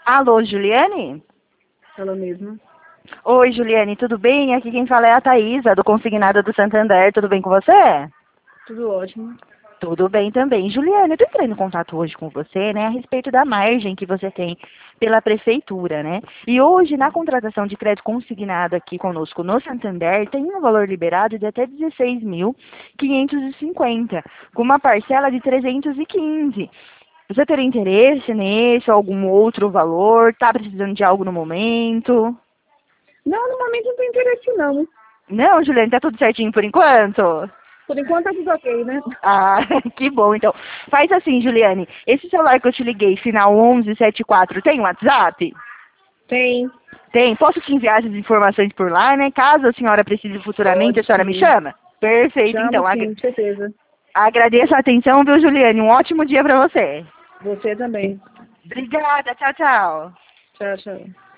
Alô, Juliane? Ela mesma. Oi, Juliane, tudo bem? Aqui quem fala é a Thaísa, do Consignado do Santander. Tudo bem com você? Tudo ótimo. Tudo bem também. Juliane, eu tô entrando em contato hoje com você, né, a respeito da margem que você tem pela prefeitura, né? E hoje, na contratação de crédito consignado aqui conosco no Santander, tem um valor liberado de até 16.550, com uma parcela de 315. Você teria interesse nesse ou algum outro valor? Tá precisando de algo no momento? Não, no momento não tem interesse, não. Não, Juliane, tá tudo certinho por enquanto? Por enquanto tá tudo ok, né? Ah, que bom, então. Faz assim, Juliane, esse celular que eu te liguei, final 1174, tem WhatsApp? Tem. Tem. Posso te enviar as informações por lá, né? Caso a senhora precise futuramente, Pode a senhora me sim. chama? Perfeito, Chamo então. sim, com certeza. Agradeço a atenção, viu, Juliane? Um ótimo dia pra você. Você também. Obrigada, tchau, tchau. Tchau, tchau.